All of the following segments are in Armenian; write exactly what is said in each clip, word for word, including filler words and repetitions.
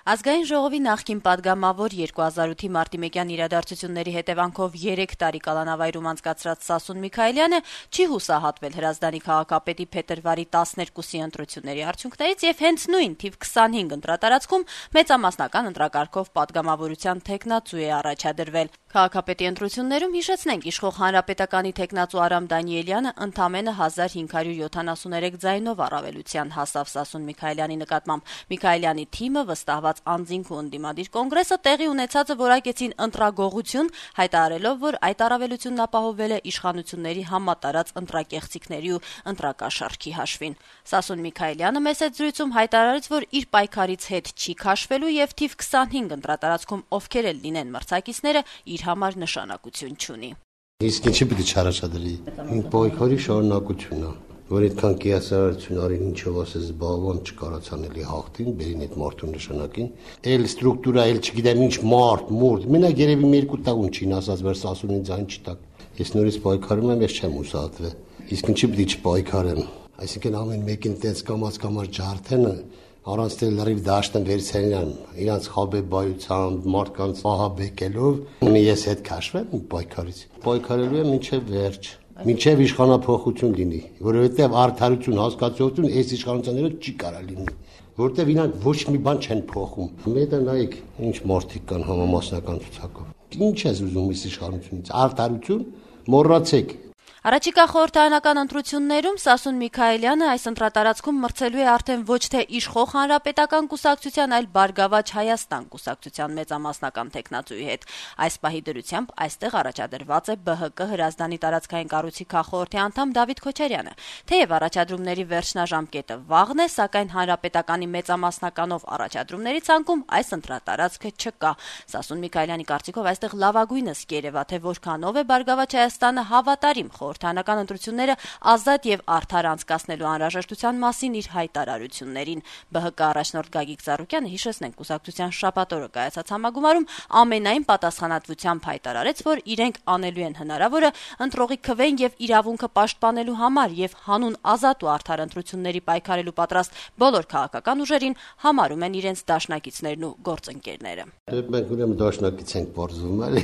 Ազգային ժողովի նախկին պատգամավոր երկու հազար ութի մարտի մեկյան իրադարձությունների հետևանքով երեք տարի կալանավայրում անցկացրած Սասուն Միքայելյանը չի հուսահատվել Հրազդանի քաղաքապետի փետրվարի տասներկուսի ընտրությունների արդյունքներից եւ հենց նույն թիվ քսանհինգ ընտրատարածքում մեծամասնական ընտրակարգով պատգամավորության թեկնածու է առաջադրվել։ Քաղաքապետի ընտրություններում հիշեցնենք իշխող Հանրապետականի թեկնածու Արամ Դանիելյանը ընդամենը հազար հինգ հարյուր յոթանասուներեք ձայնով առավելության հասավ Սասուն Միքայելյանի նկատմամբ։ Միքայելյանի թիմը վստահված անձինք ու ընդդիմադիր կոնգրեսը տեղի ունեցածը որակեցին ընտրագողություն, հայտարարելով, որ այդ առավելությունն ապահովվել է իշխանությունների համատարած ընտրակեղծիքների ու ընտրակաշառքի հաշվին։ Սասուն Միքայելյանը մեսեջզրույցում հայտարարեց, որ իր պայքարից հետ չի քաշվելու եւ թիվ քսանհինգ ընտրատարածքում ովքեր էլ լինեն մրցակիցները իր համար նշանակություն չունի։ Իսկ ինչի՞ պիտի չարաշադրի։ Պայքարի շարունակությունն է, որ այդքան կիասարություն արին ինչով ասես զբաղվան չկարացան էլի հաղթին, բերին այդ մարդու նշանակին, էլ ստրուկտուրա, էլ չգիտեմ ինչ մարդ, մուրդ, մենակ երևի մի երկու տաղուն չին ասած, որ Սասունին ձայն չտակ։ Ես նորից պայքարում եմ, ես չեմ հուսահատվել։ Իսկ ինչի՞ պիտի չպայքարեմ։ Այսինքն ամեն մեկին տենց կամած կամած ջարդեն առանց դե լրիվ դաշտն վերցնեն իրանց խաբեբայությամբ, մարդկանց ահաբեկելով, ես հետ քաշվեմ պայքարից։ Պայքարելու եմ մինչև վերջ։ Մինչև իշխանափոխություն լինի, որովհետև արդարություն, հասկացություն այս իշխանությունները չի կարա լինի, որովհետև իրանք ոչ մի բան չեն փոխում։ Մետը նայեք, ինչ մարդիկ կան համամասնական ցուցակով։ Ինչ ես ուզում այս իշխանությունից։ Արդարություն, մոռացեք։ Առաջիկա խորհրդարանական ընտրություններում Սասուն Միքայելյանը այս ընտրատարածքում մրցելու է արդեն ոչ թե իշխող Հանրապետական կուսակցության, այլ Բարգավաճ Հայաստան կուսակցության մեծամասնական թեկնածուի հետ։ Այս պահի դրությամբ այստեղ առաջադրված է Բ Հ Կ Հրազդանի տարածքային կառույցի քաղխորհրդի անդամ Դավիթ Քոչարյանը։ Թեև առաջադրումների վերջնաժամկետը վաղն է, սակայն Հանրապետականի մեծամասնականով առաջադրումների ցանկում այս ընտրատարածքը չկա։ Սասուն Միքայելյանի կարծիքով այստեղ լավագույնս կերևա, թե որքանով է Բարգավաճ Հայաստանը հավատարիմ խորհրդարանական ընտրությունները ազատ եւ արդար անցկացնելու անհրաժեշտության մասին իր հայտարարություններին։ Բ Հ Կ առաջնորդ Գագիկ Ծառուկյանը, հիշեցնենք, կուսակցության շաբաթօրը կայացած համագումարում ամենայն պատասխանատվությամբ հայտարարեց, որ իրենք անելու են հնարավորը ընտրողի քվեն եւ իրավունքը պաշտպանելու համար եւ հանուն ազատ ու արդար ընտրությունների պայքարելու պատրաստ բոլոր քաղաքական ուժերին համարում են իրենց դաշնակիցներն ու գործընկերները։ Մենք ուրեմն դաշնակից ենք բարձվում, էլի։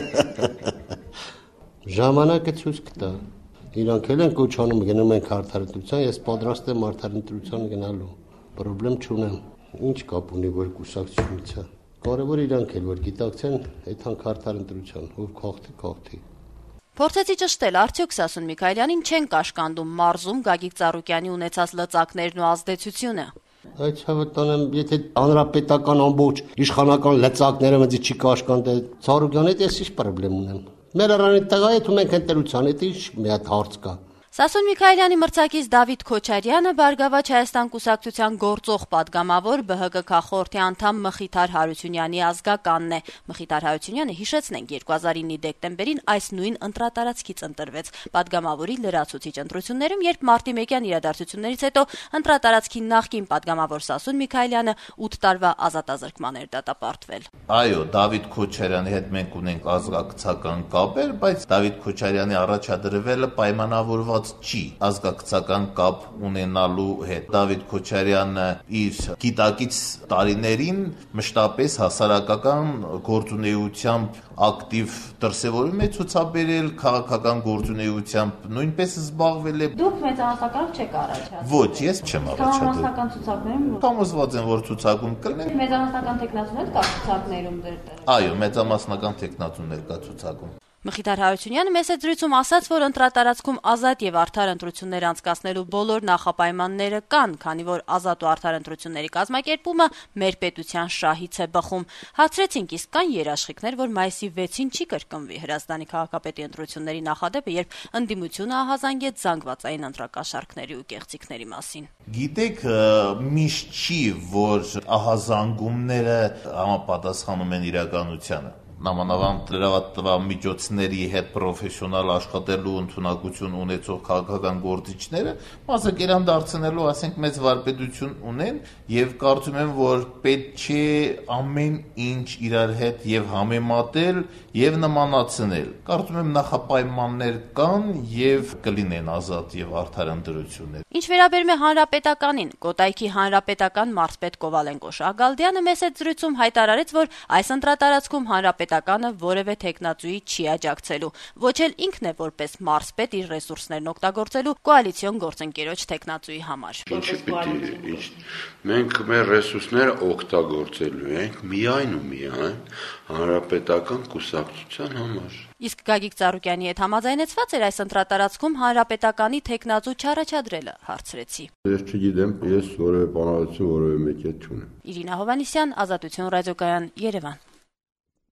Ժամանակը ցույց կտա։ Իրանք էլ են կոչանում, գնում են արդարընտրության, ես պատրաստ եմ արդարընտրության գնալու։ Պրոբլեմ չունեմ։ Ինչ կապ ունի որ կուսակցությունից է։ Կարևոր իրանք էլ որ գիտակցեն այդ արդարընտրության, ով քաղցի քաղցի։ Փորձեցի ճշտել, արդյոք Սասուն Միքայելյանին չեն կաշկանդում մարզում Գագիկ Ծառուկյանի ունեցած լծակներն ու ազդեցությունը։ Այդ հավատանեմ, եթե հանրապետական ամբողջ իշխանական լծակները ինձ չի կաշկանդել, Ծառուկյանի հետ ես ինչ պրոբլեմ ունեմ։ Մեր առանի տղայի հետ մենք ընտրության հետ ինչ մի հատ հարց կա։ Սասուն Միքայելյանի մրցակից Դավիթ Քոչարյանը Բարգավաճ Հայաստան կուսակցության գործող պատգամավոր Բ Հ Կ քաղխորհրդի անդամ Մխիթար Հարությունյանի ազգականն է։ Մխիթար Հարությունյանը, հիշեցնենք, երկու հազար իննի դեկտեմբերին այս նույն ընտրատարածքից ընտրվեց պատգամավորի լրացուցիչ ընտրություններում, երբ մարտի մեկյան իրադարձություններից հետո ընտրատարածքի նախկին պատգամավոր Սասուն Միքայելյանը ութ տարվա ազատազրկման էր դատապարտվել։ Այո, Դավիթ Քոչարյանի հետ մենք ունենք ազգակցական կապեր, բայց Դավիթ Քոչարյանի առաջադրվելը պայմանավորված չի ազգակցական կապ ունենալու հետ։ Դավիթ Քոչարյանը իր գիտակից տարիներին մշտապես հասարակական գործունեությամբ ակտիվ դրսևորում է ցուցաբերել, քաղաքական գործունեությամբ նույնպես զբաղվել է։ Դուք մեծամասնականով չեք առաջադրել։ Ոչ, ես չեմ առաջադրել։ Մեծամասնական ցուցակներում Համոզված եմ, որ ցուցակում կլինեն։ Մեծամասնական տեխնացուներ կա ցուցակներում դեր տեղ։ Այո, մեծամասնական տեխնացուներ կա ցուցակում։ Մխիթար Հարությունյանը մեսեջզրույցում ասաց, որ ընտրատարածքում ազատ եւ արդար ընտրություններ անցկացնելու բոլոր նախապայմանները կան, քանի որ ազատ ու արդար ընտրությունների կազմակերպումը մեր պետության շահից է բխում։ Հարցրեցինք, իսկ կան երաշխիքներ, որ մայիսի վեցին չի կրկնվի Հրազդանի քաղաքապետի ընտրությունների նախադեպը, երբ ընդդիմությունը ահազանգեց զանգվածային ընտրակաշառքների ու կեղծիքների մասին։ Գիտեք, միշտ չի, որ ահազանգումները համապատասխանում են իրականությանը։ նամանավանդ լրատվամիջոցների հետ պրոֆեսիոնալ աշխատելու ընդունակություն ունեցող քաղաքական գործիչները մասակերան դարձնելու, ասենք, մեծ վարպետություն ունեն եւ կարծում եմ, որ պետք չէ ամեն ինչ իրար հետ եւ համեմատել եւ նմանացնել։ Կարծում եմ նախապայմաններ կան եւ կլինեն ազատ եւ արդար ընտրություններ։ Ինչ վերաբերում է հանրապետականին, Կոտայքի հանրապետական մարզպետ Կովալենկո Շահգալդյանը մեծ զրույցում հայտարարեց, որ այս ընտրատարածքում հանրապետականը որևէ տեխնացուի չի աջակցելու, ոչ էլ ինքն է որպես մարզպետ իր ռեսուրսներն օգտագործելու կոալիցիոն գործընկերոջ տեխնացուի համար։ Ինչի՞ պիտի, ինչ մենք մեր ռեսուրսները օգտագործելու ենք միայն ու միայն հանրապետական կուսակցության համար։ Իսկ Գագիկ Ծառուկյանի հետ համաձայնեցված էր այս ընտրատարածքում հանրապետականի տեխնացու չառաջադրելը, հարցրեցի։ Ես չգիտեմ, ես որևէ բանալություն որևէ մեկի հետ չունեմ։ Իրինա Հովհաննիսյան, Ազատություն ռադիոկայան, Երևան։